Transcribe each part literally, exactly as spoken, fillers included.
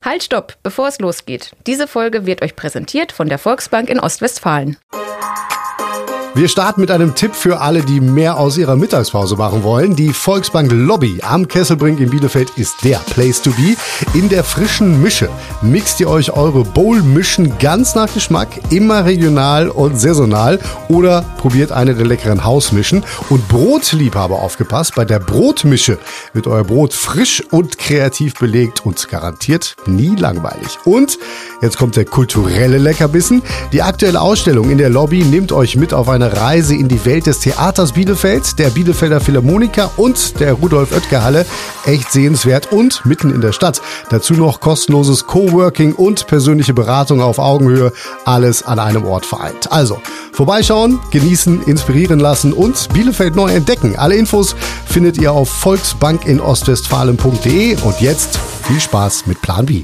Halt, stopp, bevor es losgeht. Diese Folge wird euch präsentiert von der Volksbank in Ostwestfalen. Wir starten mit einem Tipp für alle, die mehr aus ihrer Mittagspause machen wollen. Die Volksbank Lobby am Kesselbrink in Bielefeld ist der Place to be. In der frischen Mische mixt ihr euch eure Bowl-Mischen ganz nach Geschmack, immer regional und saisonal, oder probiert eine der leckeren Hausmischen. Und Brotliebhaber, aufgepasst, bei der Brotmische wird euer Brot frisch und kreativ belegt und garantiert nie langweilig. Und jetzt kommt der kulturelle Leckerbissen. Die aktuelle Ausstellung in der Lobby nimmt euch mit auf eine Reise in die Welt des Theaters Bielefeld, der Bielefelder Philharmoniker und der Rudolf-Oetker-Halle. Echt sehenswert und mitten in der Stadt. Dazu noch kostenloses Coworking und persönliche Beratung auf Augenhöhe. Alles an einem Ort vereint. Also, vorbeischauen, genießen, inspirieren lassen und Bielefeld neu entdecken. Alle Infos findet ihr auf volksbankinostwestfalen punkt de. Und jetzt viel Spaß mit Plan B.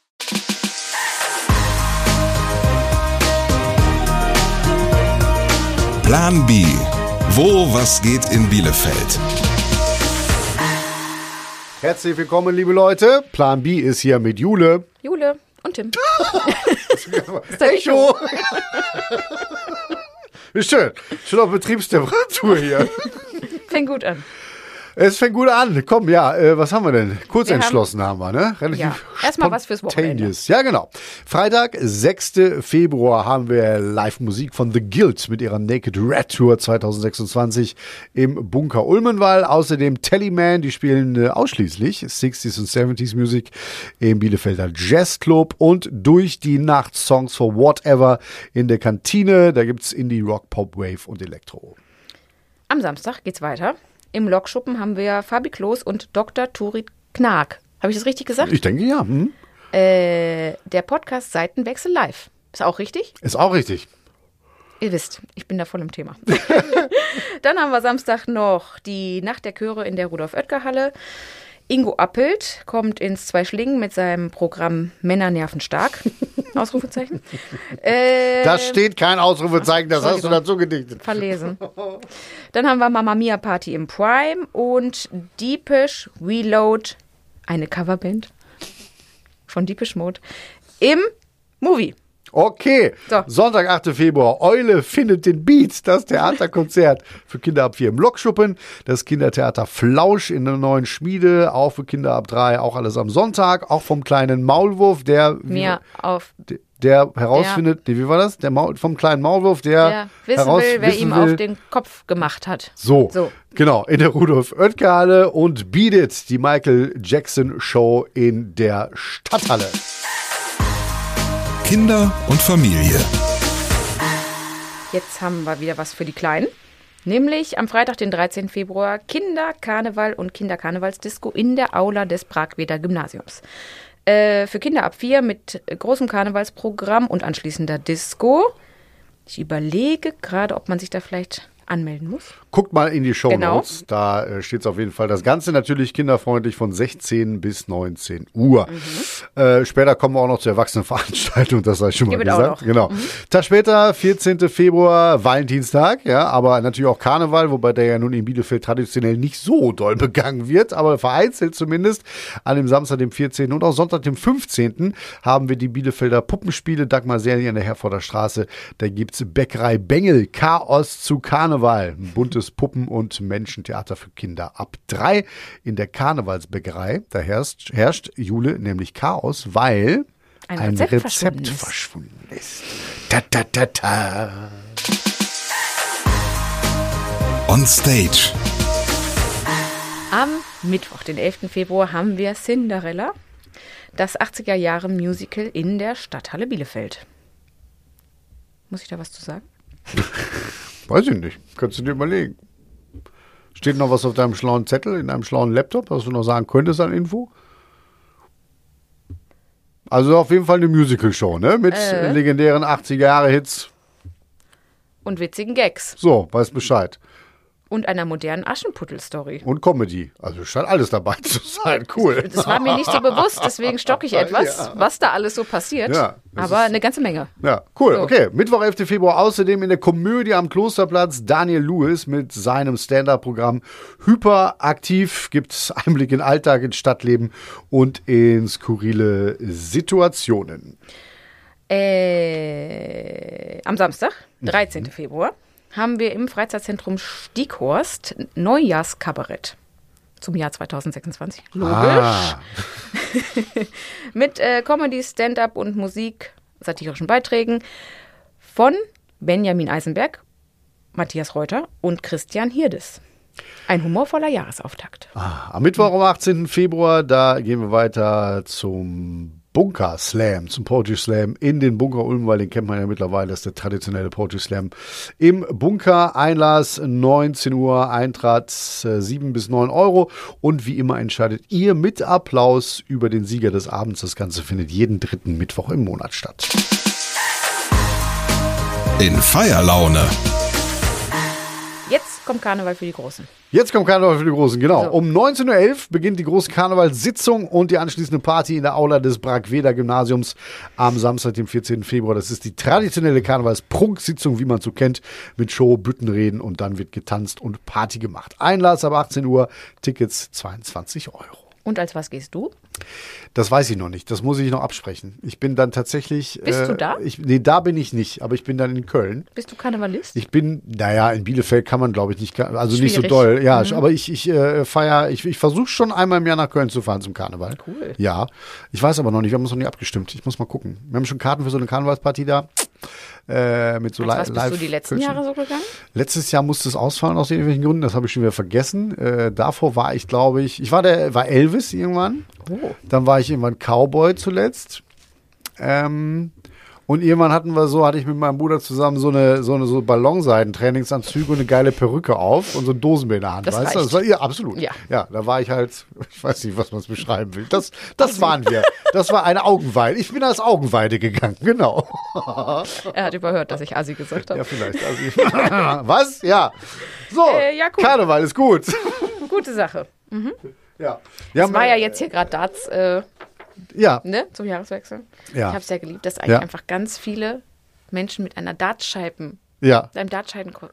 Plan B. Wo was geht in Bielefeld? Herzlich willkommen, liebe Leute. Plan B ist hier mit Jule. Jule und Tim. Ist der Echo. Ist schön. Schon auf Betriebstemperatur hier. Fängt gut an. Es fängt gut an. Komm, ja, äh, was haben wir denn? Kurz wir entschlossen haben, haben wir, ne? Relativ ja. Erstmal was fürs Wochenende. Ja, genau. Freitag, sechster Februar, haben wir Live-Musik von The Guild mit ihrer Naked Red Tour zwanzig sechsundzwanzig im Bunker Ulmenwall. Außerdem Tellyman, die spielen äh, ausschließlich sixties und seventies Musik im Bielefelder Jazzclub. Und durch die Nacht Songs for Whatever in der Kantine. Da gibt's Indie, Rock, Pop, Wave und Elektro. Am Samstag geht's weiter. Im Lokschuppen haben wir Fabi Kloß und Doktor Turit Knag. Habe ich das richtig gesagt? Ich denke, ja. Hm. Äh, der Podcast Seitenwechsel live. Ist auch richtig? Ist auch richtig. Ihr wisst, ich bin da voll im Thema. Dann haben wir Samstag noch die Nacht der Chöre in der Rudolf-Oetker-Halle. Ingo Appelt kommt ins Zwei Schlingen mit seinem Programm Männer nerven stark. Ausrufezeichen. Ähm, das steht kein Ausrufezeichen, das hast du dazu gedichtet. Verlesen. Dann haben wir Mamma Mia Party im Prime und Deepish Reload, eine Coverband von Deepish Mode, im Movie. Okay, so. Sonntag, achter Februar, Eule findet den Beat, das Theaterkonzert für Kinder ab vier im Lokschuppen, das Kindertheater Flausch in der neuen Schmiede, auch für Kinder ab drei, auch alles am Sonntag, auch vom kleinen Maulwurf, der mir auf der, der herausfindet, der, nee, wie war das? Der Maul, vom kleinen Maulwurf, der, der wissen heraus, will, wer wissen ihm will, auf den Kopf gemacht hat. So, so. Genau, in der Rudolf-Oetker-Halle und Beat It, die Michael Jackson Show in der Stadthalle. Kinder und Familie. Jetzt haben wir wieder was für die Kleinen. Nämlich am Freitag, den dreizehnten Februar, Kinderkarneval und Kinderkarnevalsdisco in der Aula des Bragweder Gymnasiums. Äh, für Kinder ab vier mit großem Karnevalsprogramm und anschließender Disco. Ich überlege gerade, ob man sich da vielleicht anmelden muss. Guckt mal in die Shownotes, genau. Da äh, steht es auf jeden Fall. Das Ganze natürlich kinderfreundlich von sechzehn bis neunzehn Uhr. Mhm. Äh, später kommen wir auch noch zur Erwachsenenveranstaltung, das sei schon mal Gibt gesagt. Auch noch. Genau. Mhm. Tag später, vierzehnten Februar, Valentinstag, ja, aber natürlich auch Karneval, wobei der ja nun in Bielefeld traditionell nicht so doll begangen wird, aber vereinzelt zumindest. An dem Samstag, dem vierzehnten und auch Sonntag, dem fünfzehnten haben wir die Bielefelder Puppenspiele, Dagmar Serli an der Herforder Straße. Da gibt's Bäckerei Bengel, Chaos zu Karneval. Ein buntes Puppen- und Menschentheater für Kinder ab drei in der Karnevalsbäckerei. Da herrscht, herrscht Jule nämlich Chaos, weil ein, ein Rezept, Rezept verschwunden ist. verschwunden ist. Ta, ta, ta, ta. On Stage. Am Mittwoch, den elften Februar, haben wir Cinderella, das achtziger-Jahre-Musical in der Stadthalle Bielefeld. Muss ich da was zu sagen? Weiß ich nicht. Kannst du dir überlegen. Steht noch was auf deinem schlauen Zettel, in deinem schlauen Laptop, was du noch sagen könntest an Info? Also auf jeden Fall eine Musical-Show, ne? Mit äh. legendären achtziger-Jahre-Hits. Und witzigen Gags. So, weiß Bescheid. Und einer modernen Aschenputtel-Story. Und Comedy. Also scheint alles dabei zu sein. Cool. Das war mir nicht so bewusst, deswegen stocke ich etwas, ja. was da alles so passiert. Ja, aber eine ganze Menge. Ja, cool. So. Okay, Mittwoch, elften Februar. Außerdem in der Komödie am Klosterplatz Daniel Lewis mit seinem Stand-Up-Programm Hyperaktiv. Gibt es Einblick in Alltag, ins Stadtleben und in skurrile Situationen. Äh, am Samstag, dreizehnten Februar. Haben wir im Freizeitzentrum Stieghorst Neujahrskabarett zum Jahr zweitausendsechsundzwanzig. Logisch. Ah. Mit äh, Comedy, Stand-up und Musik, satirischen Beiträgen von Benjamin Eisenberg, Matthias Reuter und Christian Hirdes. Ein humorvoller Jahresauftakt. Ah, am Mittwoch, am achtzehnten Februar, da gehen wir weiter zum Bunker Slam, zum Poetry Slam in den Bunker Ulm, weil den kennt man ja mittlerweile, das ist der traditionelle Poetry Slam im Bunker. Einlass neunzehn Uhr, Eintritt äh, sieben bis neun Euro und wie immer entscheidet ihr mit Applaus über den Sieger des Abends. Das Ganze findet jeden dritten Mittwoch im Monat statt. In Feierlaune. Jetzt kommt Karneval für die Großen. Jetzt kommt Karneval für die Großen, genau. So. Um neunzehn Uhr elf beginnt die große Karnevalssitzung und die anschließende Party in der Aula des Bragweder-Gymnasiums am Samstag, dem vierzehnten Februar. Das ist die traditionelle Karnevalsprunksitzung, wie man so kennt, mit Show, Büttenreden und dann wird getanzt und Party gemacht. Einlass ab achtzehn Uhr, Tickets zweiundzwanzig Euro. Und als was gehst du? Das weiß ich noch nicht. Das muss ich noch absprechen. Ich bin dann tatsächlich... Bist äh, du da? Ich, nee, da bin ich nicht. Aber ich bin dann in Köln. Bist du Karnevalist? Ich bin, naja, in Bielefeld kann man, glaube ich, nicht, also Schwierig. nicht so doll. Ja, mhm. aber ich, ich äh, feiere, ich, ich versuche schon einmal im Jahr nach Köln zu fahren zum Karneval. Cool. Ja, ich weiß aber noch nicht. Wir haben uns noch nicht abgestimmt. Ich muss mal gucken. Wir haben schon Karten für so eine Karnevalsparty da. Äh, mit so Als li- was bist du die letzten Kölschen. Jahre so gegangen? Letztes Jahr musste es ausfallen aus irgendwelchen Gründen. Das habe ich schon wieder vergessen. Äh, davor war ich, glaube ich, ich war der, war Elvis irgendwann. Oh. Dann war ich irgendwann Cowboy zuletzt. Ähm, und irgendwann hatten wir so, hatte ich mit meinem Bruder zusammen so eine, so eine so Ballonseiden-Trainingsanzüge und eine geile Perücke auf und so ein Dosenbier in der Hand. Das weißt du? reicht. Das war, ja, absolut. Ja. ja, da war ich halt, ich weiß nicht, was man es beschreiben will. Das, das waren wir. Das war eine Augenweide. Ich bin als Augenweide gegangen, genau. Er hat überhört, dass ich Assi gesagt habe. Ja, vielleicht. Also, was? Ja. So, Äh, ja, cool. Karneval ist gut. Gute Sache. Mhm. Ja. Das war ja jetzt hier gerade Darts äh, ja. ne, zum Jahreswechsel. Ja. Ich habe es ja geliebt, dass eigentlich Ja. einfach ganz viele Menschen mit einer Dartscheiben, Ja. einem Dartscheibenkostüm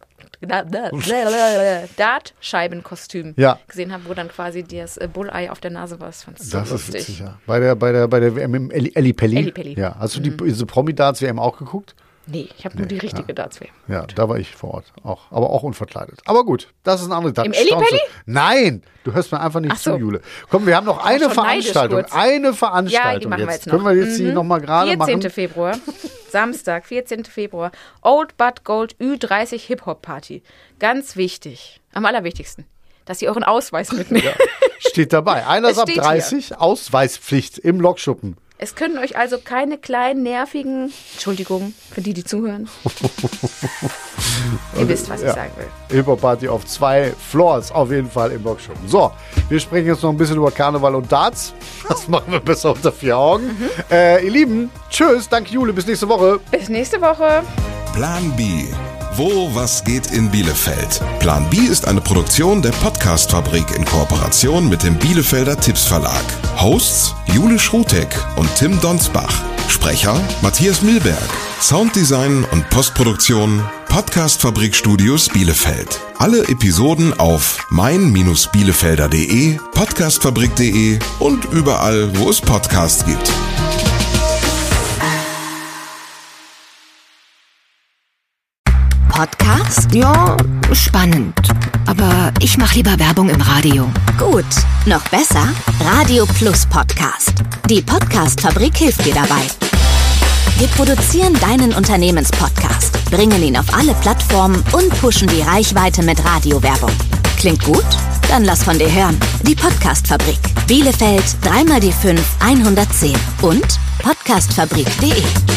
Dartscheibenkostüm Ja. gesehen habe, wo dann quasi das äh, Bulleye auf der Nase war. Das fand ich so Das ist lustig. witzig, ja. Bei der, bei der, bei der W M im Elli, Elli Pelli. Elli Pelli. Ja. Hast du die, diese Promi-Darts-W M auch geguckt? Nee, ich habe nur die richtige Darts-W M. Ja, da war ich vor Ort. Auch, aber auch unverkleidet. Aber gut, das ist ein anderes Tag. Im Elli Pelli? Nein, du hörst mir einfach nicht Ach so. zu, Jule. Komm, wir haben noch eine schon neidisch Veranstaltung. kurz. Eine Veranstaltung Ja, die machen wir jetzt noch. Können wir jetzt die Mhm. noch mal gerade machen? vierzehnten Februar, Samstag, vierzehnten Februar, Old But Gold Ü dreißig Hip-Hop-Party. Ganz wichtig, am allerwichtigsten, dass ihr euren Ausweis mitnehmt. Ja, steht dabei. Einlass Es ab steht dreißig, Ausweispflicht im Lokschuppen. Es können euch also keine kleinen, nervigen, Entschuldigung, für die, die zuhören. Ihr wisst, was ich Ja. sagen will. Hip-Hop-Party auf zwei Floors, auf jeden Fall im Lokschuppen. So, wir sprechen jetzt noch ein bisschen über Karneval und Darts. Das machen wir besser unter vier Augen. Mhm. Äh, ihr Lieben, tschüss, danke Jule, bis nächste Woche. Bis nächste Woche. Plan B. Wo was geht in Bielefeld? Plan B ist eine Produktion der Podcast-Fabrik in Kooperation mit dem Bielefelder Tipps Verlag. Hosts Jule Schrutek und Tim Donsbach. Sprecher Matthias Milberg. Sounddesign und Postproduktion Podcast-Fabrik Studios Bielefeld. Alle Episoden auf mein Bielefelder punkt de, podcastfabrik punkt de und überall, wo es Podcasts gibt. Podcast? Ja, spannend. Aber ich mache lieber Werbung im Radio. Gut, noch besser? Radio Plus Podcast. Die Podcast-Fabrik hilft dir dabei. Wir produzieren deinen Unternehmenspodcast, bringen ihn auf alle Plattformen und pushen die Reichweite mit Radiowerbung. Klingt gut? Dann lass von dir hören. Die Podcast-Fabrik. Bielefeld, dreimal die fünf, hundertzehn und podcastfabrik punkt de.